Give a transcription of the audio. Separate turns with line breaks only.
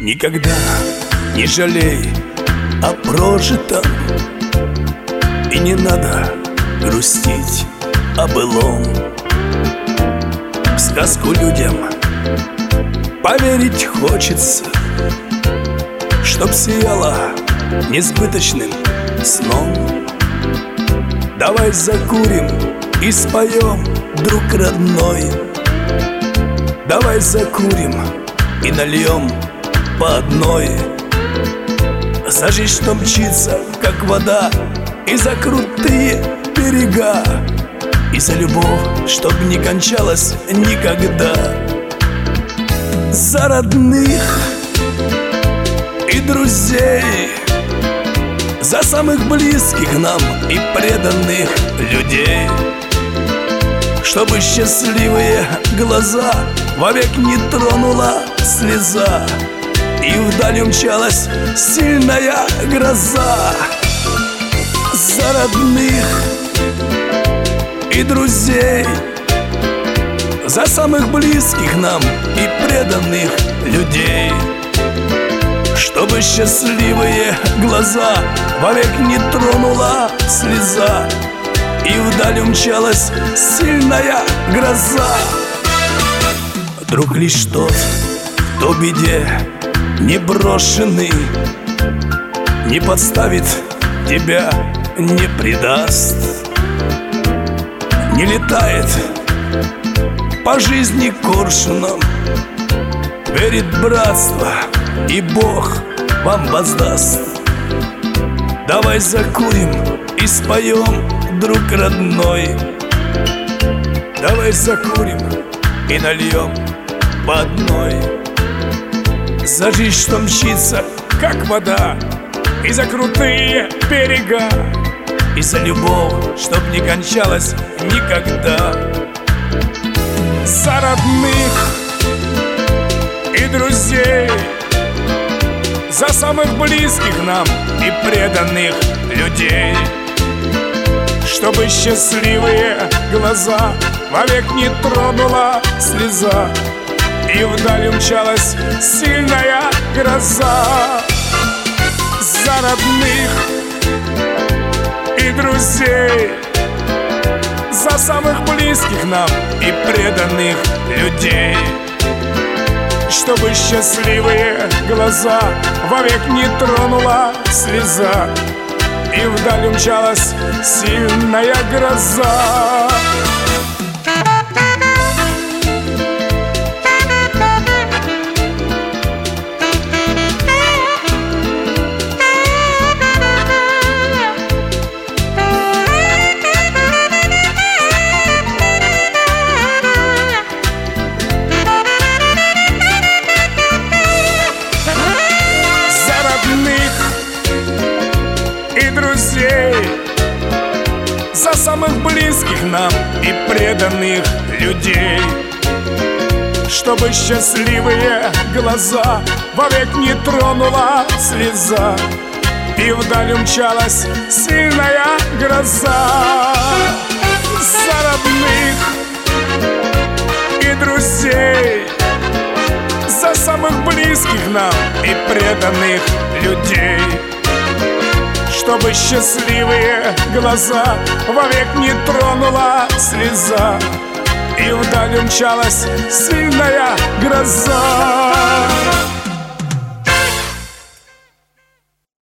Никогда не жалей о прожитом, и не надо грустить о былом. В сказку людям поверить хочется, чтоб сияла несбыточным сном. Давай закурим и споем, друг родной. Давай закурим и нальем по одной. За жизнь, что мчится, как вода, и за крутые берега, и за любовь, чтоб не кончалась никогда. За родных и друзей, за самых близких нам и преданных людей, чтобы счастливые глаза вовек не тронула слеза, и вдаль умчалась сильная гроза. За родных и друзей, за самых близких нам и преданных людей, чтобы счастливые глаза вовек не тронула слеза, и вдаль умчалась сильная гроза. Друг лишь тот, кто в беде не брошенный, не подставит тебя, не предаст, не летает по жизни коршуном, верит в братство, и Бог вам воздаст. Давай закурим и споем, друг родной. Давай закурим и нальем по одной. За жизнь, что мчится, как вода, и за крутые берега, и за любовь, чтоб не кончалась никогда. За родных и друзей, за самых близких нам и преданных людей, чтобы счастливые глаза вовек не тронула слеза, и вдаль умчалась сильная гроза. За родных и друзей, за самых близких нам и преданных людей, чтобы счастливые глаза вовек не тронула слеза, и вдаль умчалась сильная гроза. За самых близких нам и преданных людей, чтобы счастливые глаза вовек не тронула слеза, и вдаль умчалась сильная гроза. За родных и друзей, за самых близких нам и преданных людей, чтобы счастливые глаза вовек не тронула слеза, и вдаль умчалась сильная гроза.